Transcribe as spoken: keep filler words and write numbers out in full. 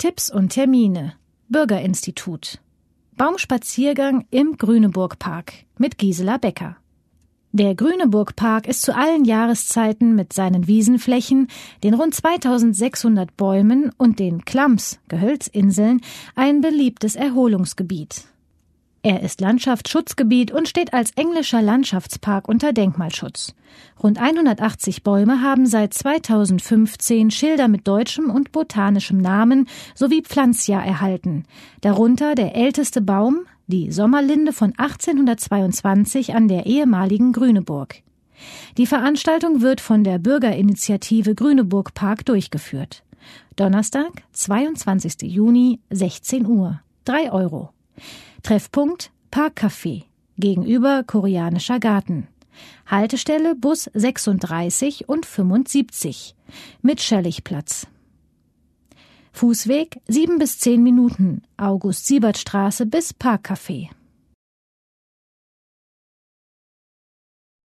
Tipps und Termine. Bürgerinstitut. Baumspaziergang im Grüneburg-Park mit Gisela Becker. Der Grüneburg-Park ist zu allen Jahreszeiten mit seinen Wiesenflächen, den rund zweitausendsechshundert Bäumen und den Klams, Gehölzinseln, ein beliebtes Erholungsgebiet. Er ist Landschaftsschutzgebiet und steht als englischer Landschaftspark unter Denkmalschutz. Rund hundertachtzig Bäume haben seit zweitausendfünfzehn Schilder mit deutschem und botanischem Namen sowie Pflanzjahr erhalten, darunter der älteste Baum, die Sommerlinde von achtzehnhundertzweiundzwanzig an der ehemaligen Grüneburg. Die Veranstaltung wird von der Bürgerinitiative Grüneburg Park durchgeführt. Donnerstag, zweiundzwanzigster Juni, sechzehn Uhr, drei Euro. Treffpunkt Parkcafé, gegenüber Koreanischer Garten. Haltestelle Bus sechsunddreißig und fünfundsiebzig, mit Schelligplatz. Fußweg sieben bis zehn Minuten, August-Siebert-Straße bis Parkcafé.